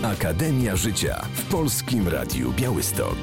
Akademia Życia w Polskim Radiu Białystok.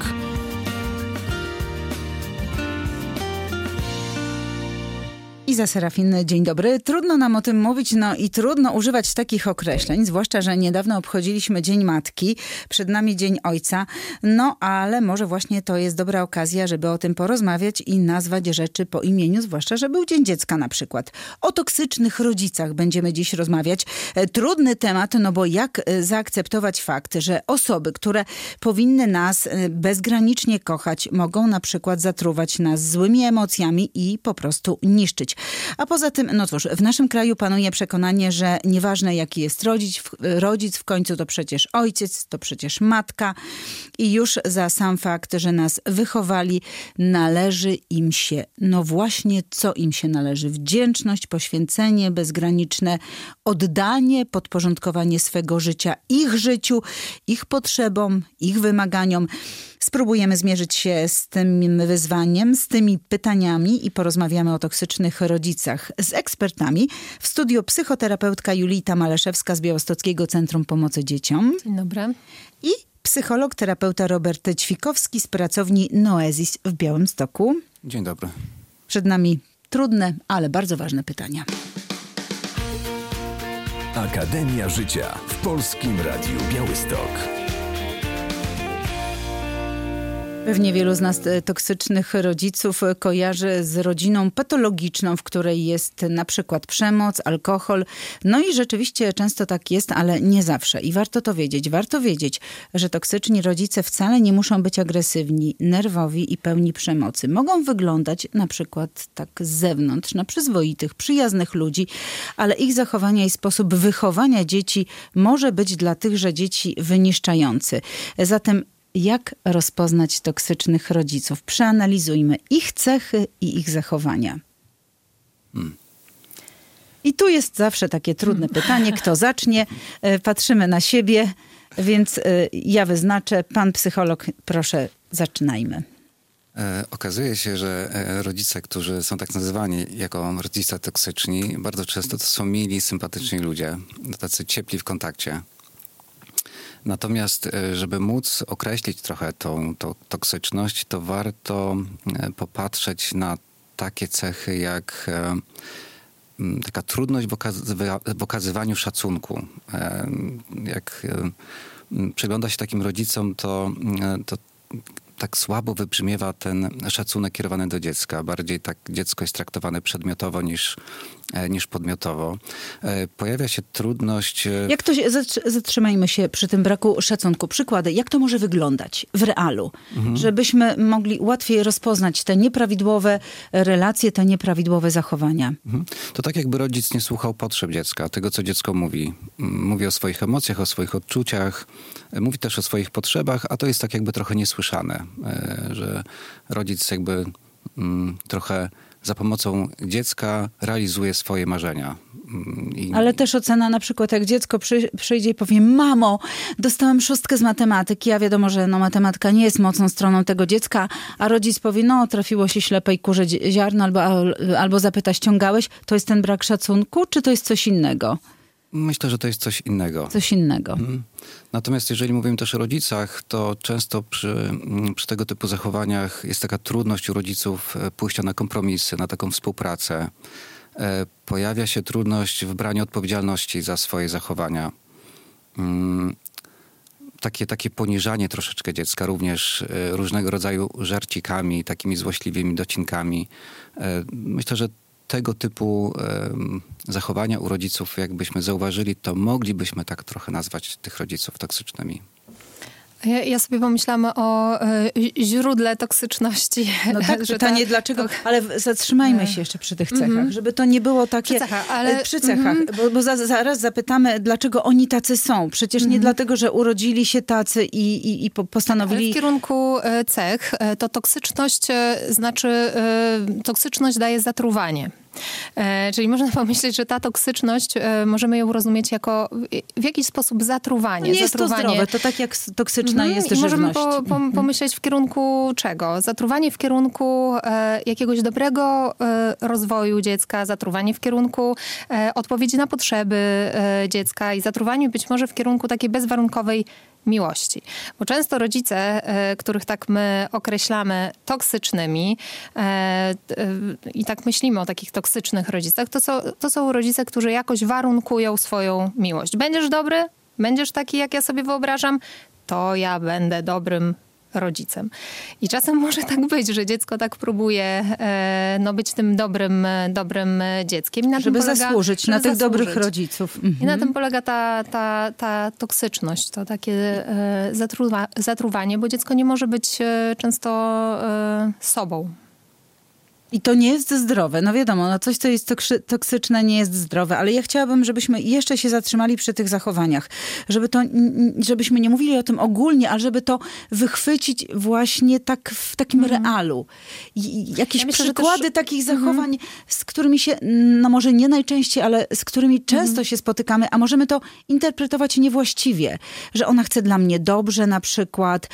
Iza Serafin, dzień dobry. Trudno nam o tym mówić, i trudno używać takich określeń, zwłaszcza, że niedawno obchodziliśmy Dzień Matki, przed nami Dzień Ojca, ale może właśnie to jest dobra okazja, żeby o tym porozmawiać i nazwać rzeczy po imieniu, zwłaszcza, że był Dzień Dziecka na przykład. O toksycznych rodzicach będziemy dziś rozmawiać. Trudny temat, bo jak zaakceptować fakt, że osoby, które powinny nas bezgranicznie kochać, mogą na przykład zatruwać nas złymi emocjami i po prostu niszczyć. A poza tym, w naszym kraju panuje przekonanie, że nieważne jaki jest rodzic, w końcu to przecież ojciec, to przecież matka i już za sam fakt, że nas wychowali, należy im się, właśnie co im się należy. Wdzięczność, poświęcenie, bezgraniczne oddanie, podporządkowanie swego życia ich życiu, ich potrzebom, ich wymaganiom. Spróbujemy zmierzyć się z tym wyzwaniem, z tymi pytaniami i porozmawiamy o toksycznych rodzicach z ekspertami. W studiu psychoterapeutka Julita Maleszewska z Białostockiego Centrum Pomocy Dzieciom. Dzień dobry. I psycholog, terapeuta Robert Ćwikowski z pracowni Noesis w Białymstoku. Dzień dobry. Przed nami trudne, ale bardzo ważne pytania. Akademia Życia w Polskim Radiu Białystok. Pewnie wielu z nas toksycznych rodziców kojarzy z rodziną patologiczną, w której jest na przykład przemoc, alkohol. I rzeczywiście często tak jest, ale nie zawsze. I warto to wiedzieć. Warto wiedzieć, że toksyczni rodzice wcale nie muszą być agresywni, nerwowi i pełni przemocy. Mogą wyglądać na przykład tak z zewnątrz, na przyzwoitych, przyjaznych ludzi, ale ich zachowania i sposób wychowania dzieci może być dla tychże dzieci wyniszczający. Zatem jak rozpoznać toksycznych rodziców? Przeanalizujmy ich cechy i ich zachowania. I tu jest zawsze takie trudne pytanie, kto zacznie. Patrzymy na siebie, więc ja wyznaczę. Pan psycholog, proszę, zaczynajmy. Okazuje się, że rodzice, którzy są tak nazywani jako rodzice toksyczni, bardzo często to są mili, sympatyczni ludzie, tacy ciepli w kontakcie. Natomiast, żeby móc określić trochę tą toksyczność, to warto popatrzeć na takie cechy jak taka trudność w okazywaniu szacunku. Jak przygląda się takim rodzicom, to tak słabo wybrzmiewa ten szacunek kierowany do dziecka. Bardziej tak dziecko jest traktowane przedmiotowo niż podmiotowo. Pojawia się trudność... Jak to zatrzymajmy się przy tym braku szacunku. Przykłady, jak to może wyglądać w realu? Żebyśmy mogli łatwiej rozpoznać te nieprawidłowe relacje, te nieprawidłowe zachowania. To tak jakby rodzic nie słuchał potrzeb dziecka, tego co dziecko mówi. Mówi o swoich emocjach, o swoich odczuciach, mówi też o swoich potrzebach, a to jest tak jakby trochę niesłyszane, że rodzic jakby trochę za pomocą dziecka realizuje swoje marzenia. Ale też ocena na przykład, jak dziecko przyjdzie i powie: mamo, dostałem 6 z matematyki, a wiadomo, że matematyka nie jest mocną stroną tego dziecka, a rodzic powie: trafiło się ślepej kurze ziarno, albo zapyta: ściągałeś? To jest ten brak szacunku, czy to jest coś innego? Myślę, że to jest coś innego. Coś innego. Natomiast jeżeli mówimy też o rodzicach, to często przy tego typu zachowaniach jest taka trudność u rodziców pójścia na kompromisy, na taką współpracę. Pojawia się trudność w braniu odpowiedzialności za swoje zachowania. Takie poniżanie troszeczkę dziecka, również różnego rodzaju żarcikami, takimi złośliwymi docinkami. Myślę, że tego typu zachowania u rodziców, jakbyśmy zauważyli, to moglibyśmy tak trochę nazwać tych rodziców toksycznymi. Ja sobie pomyślałam o źródle toksyczności. Tak, pytanie dlaczego, ale zatrzymajmy się jeszcze przy tych cechach, żeby to nie było takie... Przy cechach, bo zaraz zapytamy, dlaczego oni tacy są. Przecież nie dlatego, że urodzili się tacy i postanowili... Ale w kierunku cech to toksyczność znaczy, toksyczność daje zatruwanie. Czyli można pomyśleć, że ta toksyczność, możemy ją rozumieć jako w jakiś sposób zatruwanie. Nie jest to zdrowe, to tak jak toksyczna jest żywność. Możemy pomyśleć w kierunku czego? Zatruwanie w kierunku jakiegoś dobrego rozwoju dziecka, zatruwanie w kierunku odpowiedzi na potrzeby dziecka i zatruwanie być może w kierunku takiej bezwarunkowej miłości. Bo często rodzice, których tak my określamy toksycznymi i tak myślimy o takich toksycznych rodzicach, to są rodzice, którzy jakoś warunkują swoją miłość. Będziesz dobry? Będziesz taki, jak ja sobie wyobrażam? To ja będę dobrym rodzicem. I czasem może tak być, że dziecko tak próbuje być tym dobrym dzieckiem. I żeby zasłużyć na tych dobrych rodziców. I na tym polega ta toksyczność, to takie zatruwanie, bo dziecko nie może być często sobą. I to nie jest zdrowe. No wiadomo, coś, co jest toksyczne, nie jest zdrowe. Ale ja chciałabym, żebyśmy jeszcze się zatrzymali przy tych zachowaniach. Żebyśmy nie mówili o tym ogólnie, ale żeby to wychwycić właśnie tak w takim realu. Jakieś przykłady takich zachowań, z którymi się, no może nie najczęściej, ale z którymi często się spotykamy, a możemy to interpretować niewłaściwie. Że ona chce dla mnie dobrze na przykład.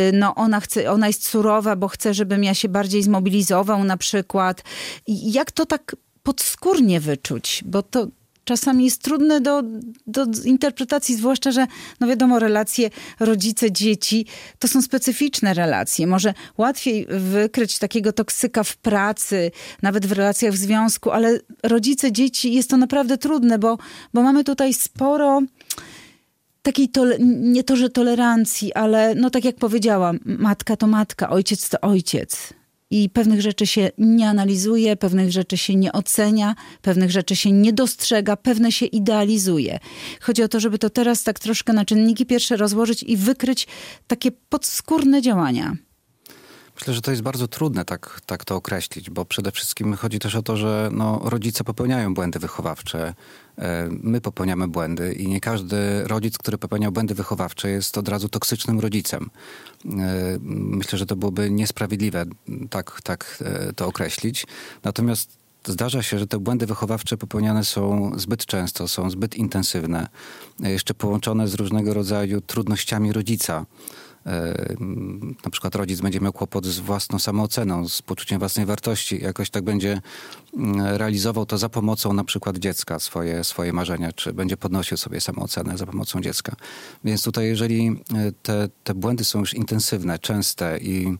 Ona jest surowa, bo chce, żebym ja się bardziej zmobilizował na przykład. Jak to tak podskórnie wyczuć? Bo to czasami jest trudne do interpretacji, zwłaszcza, że no wiadomo, relacje rodzice-dzieci to są specyficzne relacje. Może łatwiej wykryć takiego toksyka w pracy, nawet w relacjach w związku, ale rodzice-dzieci jest to naprawdę trudne, bo mamy tutaj sporo takiej, nie to, że tolerancji, ale no tak jak powiedziałam, matka to matka, ojciec to ojciec. I pewnych rzeczy się nie analizuje, pewnych rzeczy się nie ocenia, pewnych rzeczy się nie dostrzega, pewne się idealizuje. Chodzi o to, żeby to teraz tak troszkę na czynniki pierwsze rozłożyć i wykryć takie podskórne działania. Myślę, że to jest bardzo trudne tak to określić, bo przede wszystkim chodzi też o to, że rodzice popełniają błędy wychowawcze. My popełniamy błędy i nie każdy rodzic, który popełnia błędy wychowawcze, jest od razu toksycznym rodzicem. Myślę, że to byłoby niesprawiedliwe tak to określić. Natomiast zdarza się, że te błędy wychowawcze popełniane są zbyt często, są zbyt intensywne, jeszcze połączone z różnego rodzaju trudnościami rodzica. Na przykład rodzic będzie miał kłopot z własną samooceną, z poczuciem własnej wartości. Jakoś tak będzie realizował to za pomocą na przykład dziecka, swoje marzenia, czy będzie podnosił sobie samoocenę za pomocą dziecka. Więc tutaj, jeżeli te błędy są już intensywne, częste i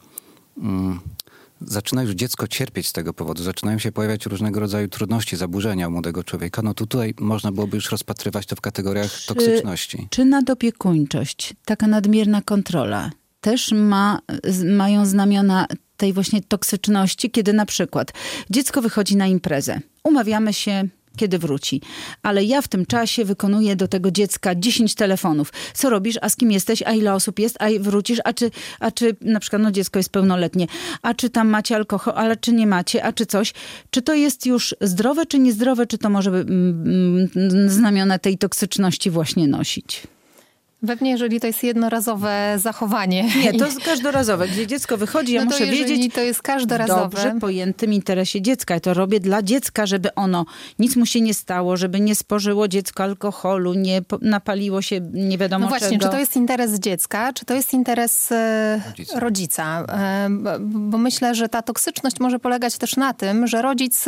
zaczyna już dziecko cierpieć z tego powodu, zaczynają się pojawiać różnego rodzaju trudności, zaburzenia u młodego człowieka, to tutaj można byłoby już rozpatrywać to w kategoriach toksyczności. Czy nadopiekuńczość, taka nadmierna kontrola też mają znamiona tej właśnie toksyczności, kiedy na przykład dziecko wychodzi na imprezę, umawiamy się, kiedy wróci. Ale ja w tym czasie wykonuję do tego dziecka 10 telefonów. Co robisz? A z kim jesteś? A ile osób jest? A wrócisz? A czy na przykład dziecko jest pełnoletnie? A czy tam macie alkohol? Ale czy nie macie? A czy coś? Czy to jest już zdrowe, czy niezdrowe? Czy to może znamiona tej toksyczności właśnie nosić? Pewnie, jeżeli to jest jednorazowe zachowanie. Nie, to jest każdorazowe. Gdzie dziecko wychodzi, ja muszę wiedzieć, to jest każdorazowe. W dobrze pojętym interesie dziecka. Ja to robię dla dziecka, żeby nic mu się nie stało, żeby nie spożyło dziecko alkoholu, nie napaliło się nie wiadomo czego. No właśnie, czy to jest interes dziecka, czy to jest interes rodzica? Bo myślę, że ta toksyczność może polegać też na tym, że rodzic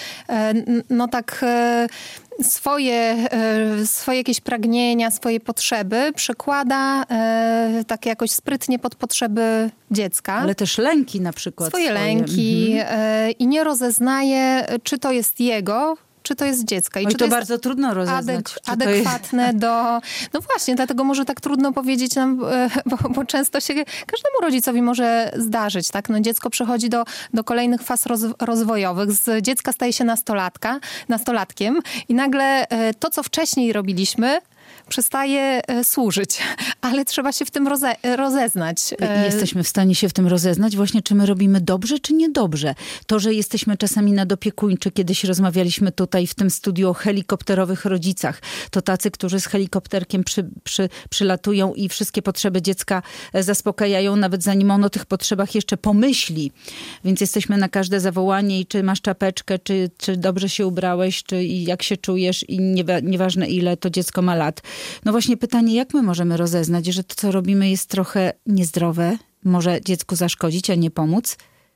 swoje jakieś pragnienia, swoje potrzeby przekłada tak jakoś sprytnie pod potrzeby dziecka. Ale też lęki na przykład. Swoje lęki i nie rozeznaje, czy to jest jego, czy to jest dziecka. I czy to jest bardzo trudno rozeznać. Adekwatne do... No właśnie, dlatego może tak trudno powiedzieć nam, bo często się każdemu rodzicowi może zdarzyć, tak? Dziecko przechodzi do kolejnych faz rozwojowych. Z dziecka staje się nastolatkiem i nagle to, co wcześniej robiliśmy, przestaje służyć, ale trzeba się w tym rozeznać. Jesteśmy w stanie się w tym rozeznać właśnie, czy my robimy dobrze, czy niedobrze. To, że jesteśmy czasami nadopiekuńczy, kiedyś rozmawialiśmy tutaj w tym studiu o helikopterowych rodzicach. To tacy, którzy z helikopterkiem przylatują i wszystkie potrzeby dziecka zaspokajają, nawet zanim on o tych potrzebach jeszcze pomyśli. Więc jesteśmy na każde zawołanie i czy masz czapeczkę, czy dobrze się ubrałeś, czy jak się czujesz i nieważne ile to dziecko ma lat. No właśnie pytanie, jak my możemy rozeznać, że to, co robimy, jest trochę niezdrowe, może dziecku zaszkodzić, a nie pomóc?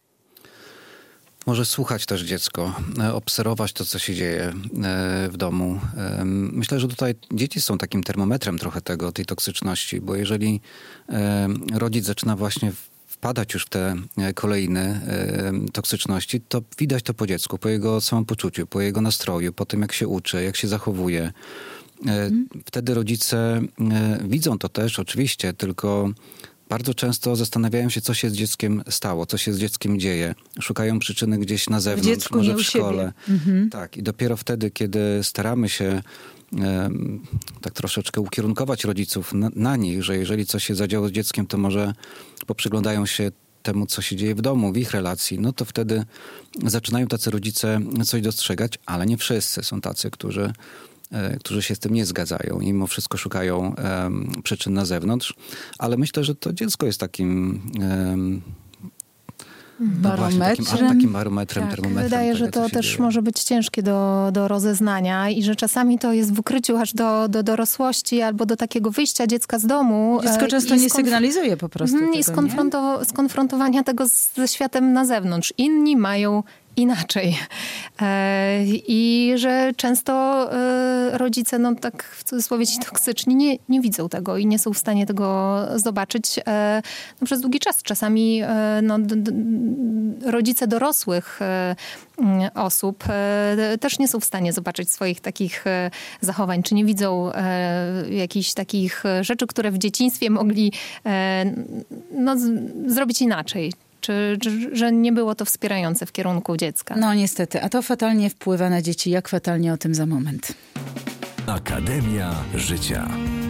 Może słuchać też dziecko, obserwować to, co się dzieje w domu. Myślę, że tutaj dzieci są takim termometrem trochę tej toksyczności, bo jeżeli rodzic zaczyna właśnie wpadać już w te kolejne toksyczności, to widać to po dziecku, po jego samopoczuciu, po jego nastroju, po tym, jak się uczy, jak się zachowuje. Wtedy rodzice widzą to też oczywiście, tylko bardzo często zastanawiają się, co się z dzieckiem stało, co się z dzieckiem dzieje. Szukają przyczyny gdzieś na zewnątrz, dziecku, może nie w szkole. Tak, i dopiero wtedy, kiedy staramy się tak troszeczkę ukierunkować rodziców na nich, że jeżeli coś się zadziało z dzieckiem, to może poprzyglądają się temu, co się dzieje w domu, w ich relacji, no to wtedy zaczynają tacy rodzice coś dostrzegać, ale nie wszyscy są tacy, którzy się z tym nie zgadzają i mimo wszystko szukają przyczyn na zewnątrz. Ale myślę, że to dziecko jest takim takim barometrem, termometrem. Wydaje, że to też może być ciężkie do rozeznania i że czasami to jest w ukryciu aż do dorosłości albo do takiego wyjścia dziecka z domu. Dziecko często nie sygnalizuje po prostu tego, i skonfrontowania tego ze światem na zewnątrz. Inni mają inaczej. I że często rodzice, no tak w cudzysłowie ci toksyczni, nie widzą tego i nie są w stanie tego zobaczyć przez długi czas. Czasami rodzice dorosłych osób też nie są w stanie zobaczyć swoich takich zachowań, czy nie widzą jakichś takich rzeczy, które w dzieciństwie mogli zrobić inaczej. Czy że nie było to wspierające w kierunku dziecka. No niestety, a to fatalnie wpływa na dzieci. Jak fatalnie, o tym za moment. Akademia Życia.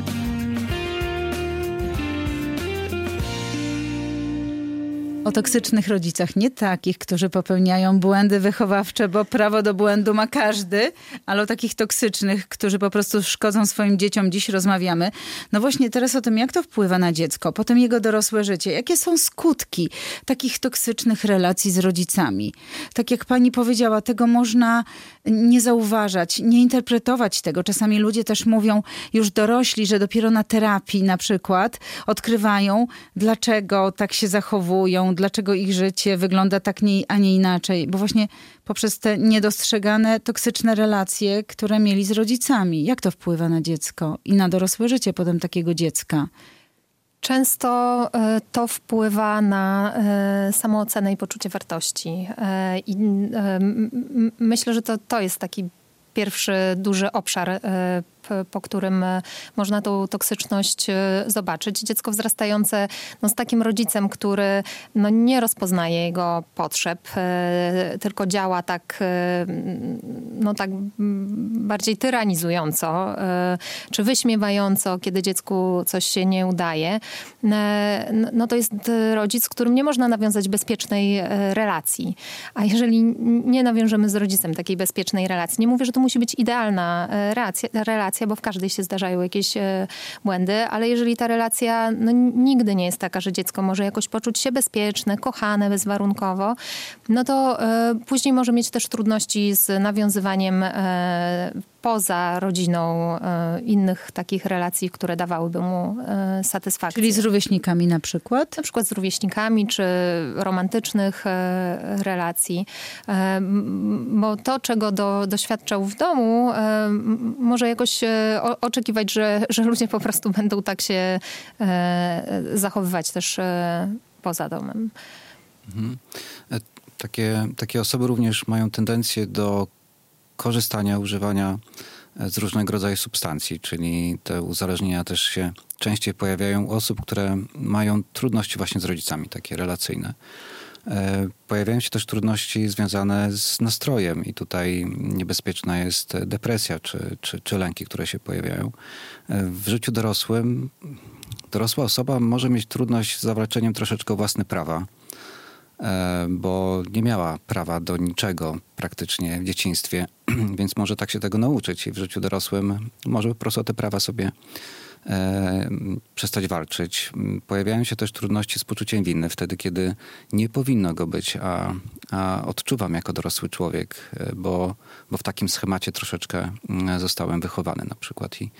O toksycznych rodzicach, nie takich, którzy popełniają błędy wychowawcze, bo prawo do błędu ma każdy, ale o takich toksycznych, którzy po prostu szkodzą swoim dzieciom. Dziś rozmawiamy. No właśnie teraz o tym, jak to wpływa na dziecko, potem jego dorosłe życie. Jakie są skutki takich toksycznych relacji z rodzicami? Tak jak pani powiedziała, tego można nie zauważać, nie interpretować tego. Czasami ludzie też mówią, już dorośli, że dopiero na terapii na przykład odkrywają, dlaczego tak się zachowują, dlaczego ich życie wygląda tak, a nie inaczej. Bo właśnie poprzez te niedostrzegane, toksyczne relacje, które mieli z rodzicami. Jak to wpływa na dziecko i na dorosłe życie potem takiego dziecka? Często to wpływa na samoocenę i poczucie wartości. I myślę, że to jest taki pierwszy duży obszar, po którym można tą toksyczność zobaczyć. Dziecko wzrastające z takim rodzicem, który nie rozpoznaje jego potrzeb, tylko działa tak bardziej tyranizująco, czy wyśmiewająco, kiedy dziecku coś się nie udaje, to jest rodzic, z którym nie można nawiązać bezpiecznej relacji. A jeżeli nie nawiążemy z rodzicem takiej bezpiecznej relacji, nie mówię, że to musi być idealna relacja, bo w każdej się zdarzają jakieś błędy, ale jeżeli ta relacja nigdy nie jest taka, że dziecko może jakoś poczuć się bezpieczne, kochane bezwarunkowo, to później może mieć też trudności z nawiązywaniem poza rodziną innych takich relacji, które dawałyby mu satysfakcję. Czyli z rówieśnikami na przykład? Na przykład z rówieśnikami, czy romantycznych relacji. Bo to, czego doświadczał w domu, może jakoś oczekiwać, że ludzie po prostu będą tak się zachowywać też poza domem. Mhm. Takie osoby również mają tendencję do korzystania, używania z różnego rodzaju substancji, czyli te uzależnienia też się częściej pojawiają u osób, które mają trudności właśnie z rodzicami, takie relacyjne. Pojawiają się też trudności związane z nastrojem i tutaj niebezpieczna jest depresja czy lęki, które się pojawiają. W życiu dorosłym dorosła osoba może mieć trudność z zawalczeniem troszeczkę o własne prawa, bo nie miała prawa do niczego praktycznie w dzieciństwie, więc może tak się tego nauczyć i w życiu dorosłym może po prostu o te prawa sobie przestać walczyć. Pojawiają się też trudności z poczuciem winy wtedy, kiedy nie powinno go być, a odczuwam jako dorosły człowiek, bo w takim schemacie troszeczkę zostałem wychowany na przykład i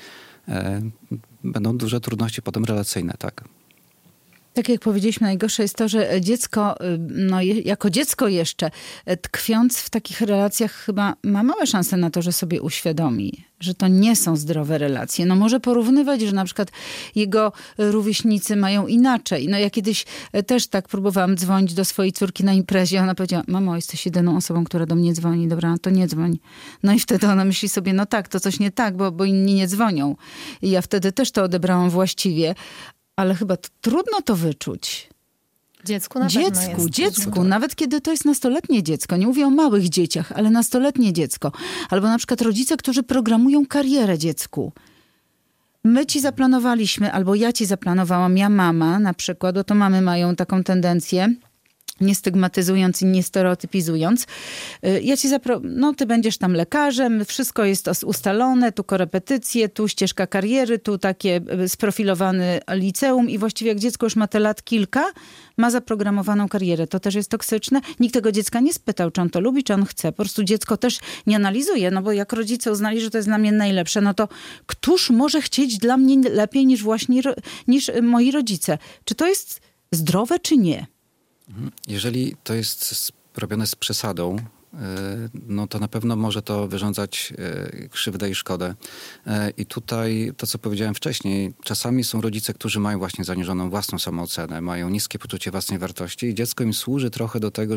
będą duże trudności potem relacyjne, tak. Tak jak powiedzieliśmy, najgorsze jest to, że dziecko, no jako dziecko jeszcze, tkwiąc w takich relacjach chyba ma małe szanse na to, że sobie uświadomi, że to nie są zdrowe relacje. No może porównywać, że na przykład jego rówieśnicy mają inaczej. No ja kiedyś też tak próbowałam dzwonić do swojej córki na imprezie. Ona powiedziała, mamo, jesteś jedyną osobą, która do mnie dzwoni. Dobra, no to nie dzwoń. No i wtedy ona myśli sobie, no tak, to coś nie tak, bo inni nie dzwonią. I ja wtedy też to odebrałam właściwie. Ale chyba trudno to wyczuć. Dziecku na pewno jest. Dziecku, nawet kiedy to jest nastoletnie dziecko. Nie mówię o małych dzieciach, ale nastoletnie dziecko. Albo na przykład rodzice, którzy programują karierę dziecku. My ci zaplanowaliśmy, albo ja ci zaplanowałam, ja mama na przykład, bo to mamy mają taką tendencję, nie stygmatyzując i nie stereotypizując. Ja ci no ty będziesz tam lekarzem, wszystko jest ustalone, tu korepetycje, tu ścieżka kariery, tu takie sprofilowane liceum i właściwie jak dziecko już ma te lat kilka, ma zaprogramowaną karierę. To też jest toksyczne. Nikt tego dziecka nie spytał, czy on to lubi, czy on chce. Po prostu dziecko też nie analizuje, no bo jak rodzice uznali, że to jest dla mnie najlepsze, no to któż może chcieć dla mnie lepiej niż moi rodzice? Czy to jest zdrowe, czy nie? Jeżeli to jest robione z przesadą, no to na pewno może to wyrządzać krzywdę i szkodę. I tutaj to, co powiedziałem wcześniej, czasami są rodzice, którzy mają właśnie zaniżoną własną samoocenę, mają niskie poczucie własnej wartości i dziecko im służy trochę do tego,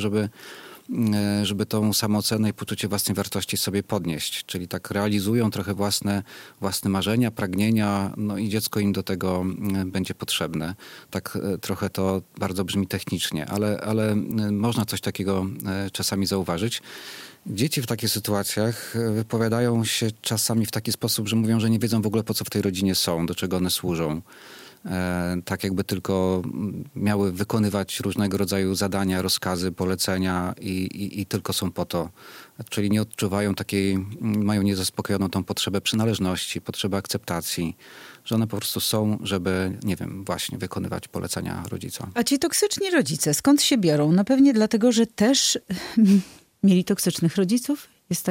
żeby tą samoocenę i poczucie własnej wartości sobie podnieść. Czyli tak realizują trochę własne marzenia, pragnienia, no i dziecko im do tego będzie potrzebne. Tak trochę to bardzo brzmi technicznie, ale można coś takiego czasami zauważyć. Dzieci w takich sytuacjach wypowiadają się czasami w taki sposób, że mówią, że nie wiedzą w ogóle, po co w tej rodzinie są, do czego one służą. Tak jakby tylko miały wykonywać różnego rodzaju zadania, rozkazy, polecenia i tylko są po to. Czyli nie odczuwają mają niezaspokojoną tą potrzebę przynależności, potrzebę akceptacji, że one po prostu są, żeby, nie wiem, właśnie wykonywać polecenia rodzica. A ci toksyczni rodzice, skąd się biorą? No pewnie dlatego, że też mieli toksycznych rodziców?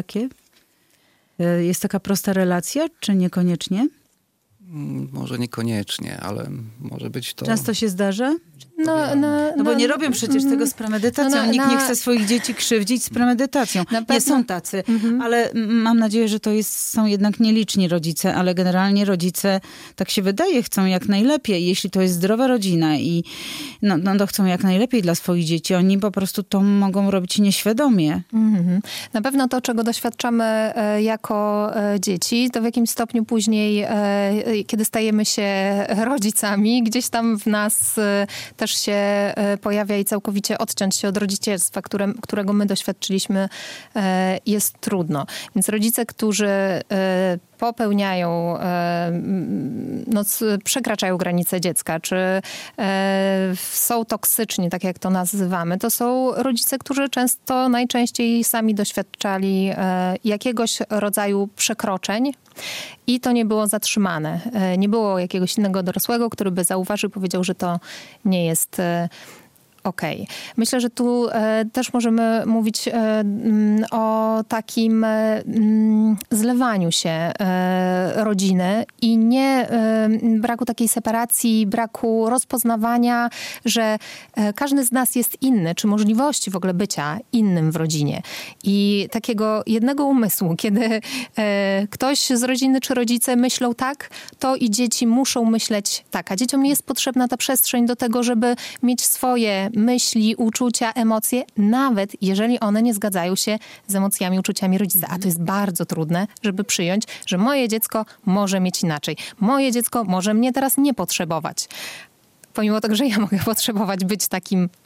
Jest taka prosta relacja, czy niekoniecznie? Może niekoniecznie, ale może być to... Często się zdarza? No bo nie robią przecież tego z premedytacją. Nikt nie chce swoich dzieci krzywdzić z premedytacją. Nie są tacy, ale mam nadzieję, że są jednak nieliczni rodzice, ale generalnie rodzice, tak się wydaje, chcą jak najlepiej. Jeśli to jest zdrowa rodzina i to chcą jak najlepiej dla swoich dzieci. Oni po prostu to mogą robić nieświadomie. Na pewno to, czego doświadczamy jako dzieci, to w jakimś stopniu później, kiedy stajemy się rodzicami, gdzieś tam w nas też się pojawia i całkowicie odciąć się od rodzicielstwa, którego my doświadczyliśmy, jest trudno. Więc rodzice, którzy popełniają, przekraczają granice dziecka, czy są toksyczni, tak jak to nazywamy, to są rodzice, którzy najczęściej sami doświadczali jakiegoś rodzaju przekroczeń i to nie było zatrzymane. Nie było jakiegoś innego dorosłego, który by zauważył, powiedział, że to nie jest okej. Myślę, że tu też możemy mówić o takim zlewaniu się rodziny i nie braku takiej separacji, braku rozpoznawania, że każdy z nas jest inny, czy możliwości w ogóle bycia innym w rodzinie. I takiego jednego umysłu, kiedy ktoś z rodziny czy rodzice myślą tak, to i dzieci muszą myśleć tak. A dzieciom jest potrzebna ta przestrzeń do tego, żeby mieć swoje myśli, uczucia, emocje, nawet jeżeli one nie zgadzają się z emocjami, uczuciami rodzica. A to jest bardzo trudne, żeby przyjąć, że moje dziecko może mieć inaczej. Moje dziecko może mnie teraz nie potrzebować. Pomimo tego, że ja mogę potrzebować być takim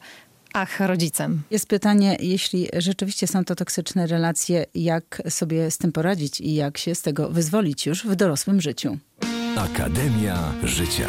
rodzicem. Jest pytanie, jeśli rzeczywiście są to toksyczne relacje, jak sobie z tym poradzić i jak się z tego wyzwolić już w dorosłym życiu. Akademia Życia.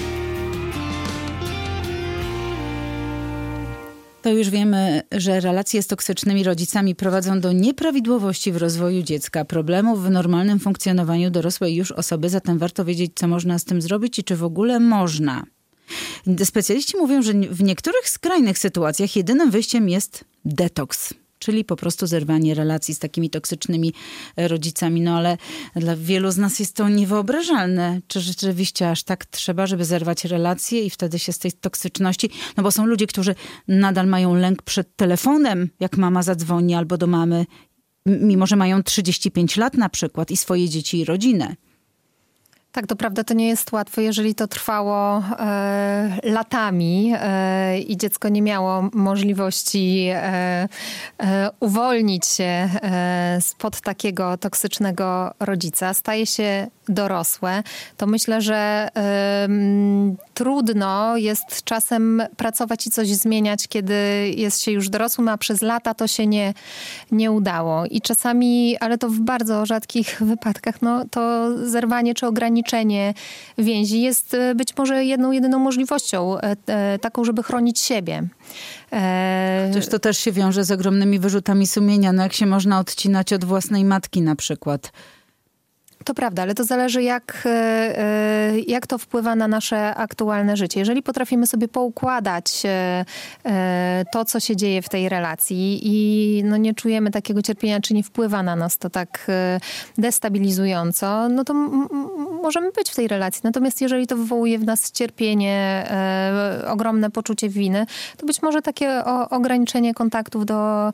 To już wiemy, że relacje z toksycznymi rodzicami prowadzą do nieprawidłowości w rozwoju dziecka, problemów w normalnym funkcjonowaniu dorosłej już osoby, zatem warto wiedzieć, co można z tym zrobić i czy w ogóle można. Specjaliści mówią, że w niektórych skrajnych sytuacjach jedynym wyjściem jest detoks, czyli po prostu zerwanie relacji z takimi toksycznymi rodzicami. No ale dla wielu z nas jest to niewyobrażalne. Czy rzeczywiście aż tak trzeba, żeby zerwać relacje i wtedy się z tej toksyczności... No bo są ludzie, którzy nadal mają lęk przed telefonem, jak mama zadzwoni albo do mamy, mimo że mają 35 lat na przykład i swoje dzieci i rodzinę. Tak, to prawda, to nie jest łatwe, jeżeli to trwało latami i dziecko nie miało możliwości uwolnić się spod takiego toksycznego rodzica, staje się dorosłe, to myślę, że trudno jest czasem pracować i coś zmieniać, kiedy jest się już dorosłym, a przez lata to się nie udało. I czasami, ale to w bardzo rzadkich wypadkach, no to zerwanie czy ograniczenie więzi jest być może jedyną możliwością, taką, żeby chronić siebie. Chociaż to też się wiąże z ogromnymi wyrzutami sumienia. No jak się można odcinać od własnej matki na przykład. To prawda, ale to zależy jak to wpływa na nasze aktualne życie. Jeżeli potrafimy sobie poukładać to, co się dzieje w tej relacji i no nie czujemy takiego cierpienia, czy nie wpływa na nas to tak destabilizująco, no to możemy być w tej relacji. Natomiast jeżeli to wywołuje w nas cierpienie, ogromne poczucie winy, to być może takie ograniczenie kontaktów do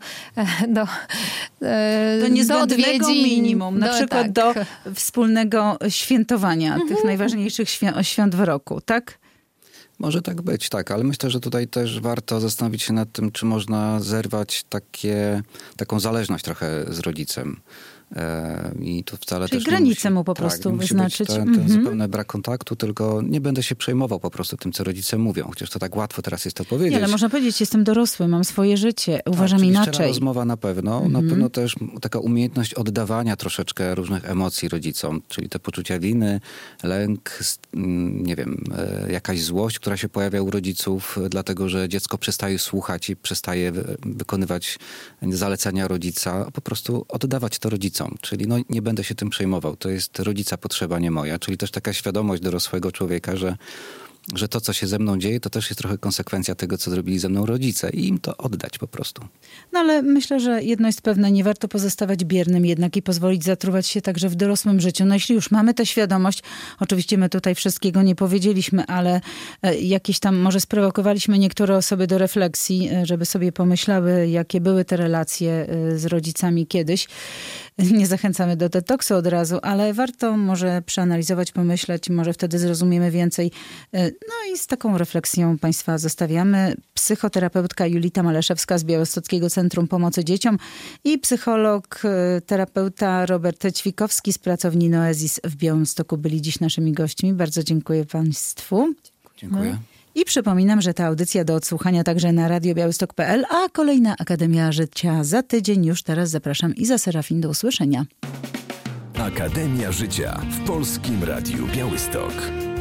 niezbędnego minimum. Na przykład do tak. wspólnego świętowania tych najważniejszych świąt w roku, tak? Może tak być, tak, ale myślę, że tutaj też warto zastanowić się nad tym, czy można zerwać taką zależność trochę z rodzicem. I to wcale czyli też granicę mu po prostu wyznaczyć. Ten zupełny brak kontaktu, tylko nie będę się przejmował po prostu tym, co rodzice mówią. Chociaż to tak łatwo teraz jest to powiedzieć. Nie, ale można powiedzieć, jestem dorosły, mam swoje życie, uważam czyli inaczej. Szczera rozmowa na pewno. Na pewno też taka umiejętność oddawania troszeczkę różnych emocji rodzicom. Czyli te poczucia winy, lęk, nie wiem, jakaś złość, która się pojawia u rodziców, dlatego że dziecko przestaje słuchać i przestaje wykonywać zalecenia rodzica. Po prostu oddawać to rodzicom. Czyli no, nie będę się tym przejmował. To jest rodzica potrzeba, nie moja. Czyli też taka świadomość dorosłego człowieka, że to, co się ze mną dzieje, to też jest trochę konsekwencja tego, co zrobili ze mną rodzice i im to oddać po prostu. No ale myślę, że jedno jest pewne, nie warto pozostawać biernym jednak i pozwolić zatruwać się także w dorosłym życiu. No jeśli już mamy tę świadomość, oczywiście my tutaj wszystkiego nie powiedzieliśmy, ale jakieś tam może sprowokowaliśmy niektóre osoby do refleksji, żeby sobie pomyślały, jakie były te relacje z rodzicami kiedyś. Nie zachęcamy do detoksu od razu, ale warto może przeanalizować, pomyśleć, może wtedy zrozumiemy więcej. No i z taką refleksją Państwa zostawiamy. Psychoterapeutka Julita Maleszewska z Białostockiego Centrum Pomocy Dzieciom i psycholog, terapeuta Robert Ćwikowski z pracowni Noezis w Białymstoku byli dziś naszymi gośćmi. Bardzo dziękuję Państwu. Dziękuję. I przypominam, że ta audycja do odsłuchania także na radiobiałystok.pl, a kolejna Akademia Życia za tydzień. Już teraz zapraszam Iza Serafin do usłyszenia. Akademia Życia w Polskim Radiu Białystok.